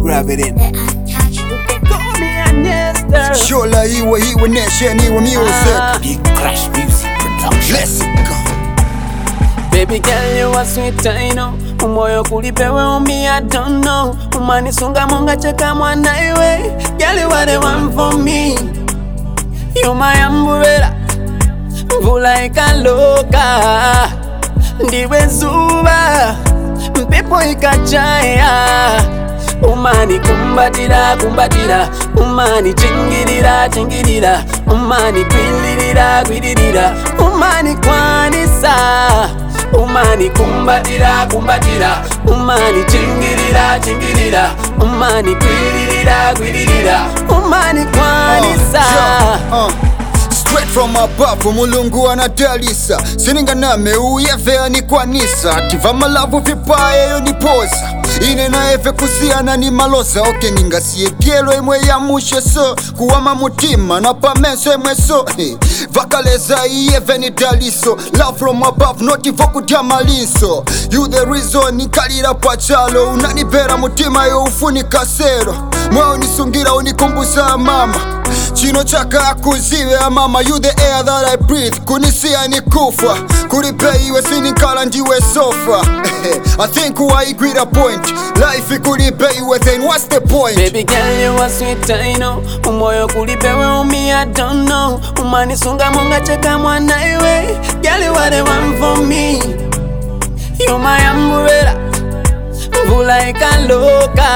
grab it in. Call me a nester. Shola iwe nation iwe music. Big Crash Music Production. Let's go. Baby girl, you are sweet, I know. Umoyo kulipewe umi, I don't know. Umanisunga monga cheka mwana iwe. Girl, you are the one for me. You my umbrella. Mvula ikaloka, ndiwe zuba, mpepo ikachaya. Umani kumbatira, kumbatira. Umani chingirira, chingirira. Umani kwilirira, kwilirira. Umani kwanisa. Umani kumbatira, kumbatira. Umani chingirira, chingirira. Umani kwilirira, kwilirira. Umani kwanisa. Straight from above, mulungu anadalisa. Sininga name uyevea ni kwanisa. Tiva malavu vipaye yo nipoza. Ine na eve kusiana ni maloza. Oke ningasiye kielo imwe ya mushe so. Kuwama mutima na pamenso imwe so. Vakaleza iyeve ni daliso. Love from above, not ivoku diamaliso. You the reason nikalira pachalo. Unanibera mutima yo ufuni kasero. Mwa unisungira unikumbusa mama. Chino chaka akuziwe mama. You the air that I breathe. Kunisia ni kufa. Kuripe iwe sinikala ndiwe sofa. I think I agree the point. Life kuripe iwe, then what's the point? Baby girl, you are sweet, I know. Umoyo kulipewe umi, I don't know. Umanisunga monga cheka mwana iwe. Girl, you are the one for me. You my umbrella. Mvula ikaloka,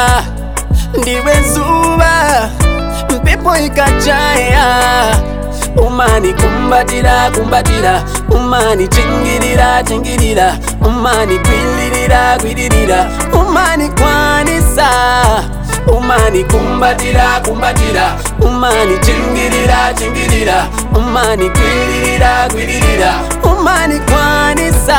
ndiwe zuba, mpepo ikachaya. Umani kumbatira, kumbatira. Umani chingirira, chingirira. Umani kwilirira, kwilirira. Umani kwanisa. Umani kumbatira, kumbatira. Umani chingirira, chingirira. Umani kwilirira, kwilirira. Umani kwanisa.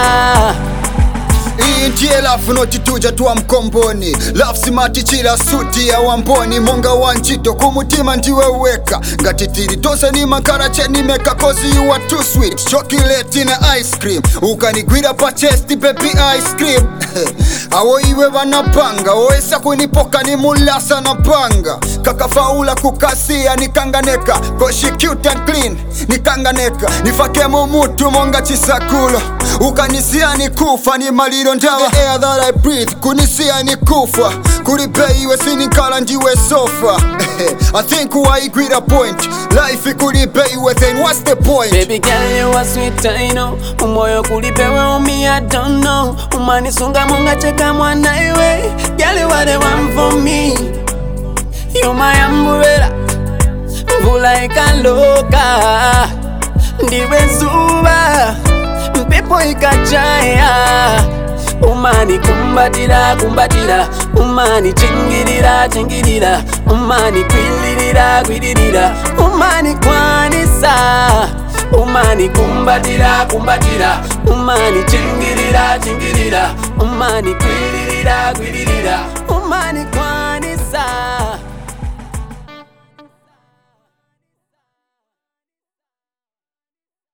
Iyi ndiye lafu notituja tuwa mkomboni. Lafu simati chila suti ya wamboni. Monga wanjito kumutima ndiwe uweka. Ngatitiri tose ni makara cheni meka. Cause you are too sweet. Chocolate na ice cream. Ukanigwira pa chesti baby ice cream. Awo iwe wanapanga. Oesa kunipoka ni mulasa na panga. Kakafaula kukasia nikanganeka. Cause she cute and clean nikanganeka. Nifake mumutu monga chisakulo. Ukanisia ni kufa ni maliro ndawa. The air that I breathe. Kunisia ni kufa. Kuripe iwe sinikala ndiwe sofa. I think I agree the point. Life kuripe iwe, then what's the point? Baby girl, you are sweet, I know. Umoyo kulipewe umi, I don't know. Umanisunga monga cheka mwana iwe. Girl, you are the one for me. You my umbrella. Mvula ikaloka, ndiwe zuba, mpepo ikachaya. Umani kumbatira, kumbatira. Umani chingirira, chingirira. Umani kwilirira, kwilirira. Umani kwanisa. Umani kumbatira, kumbatira. Umani chingirira, chingirira. Umani kwilirira, kwilirira. Umani kwanisa.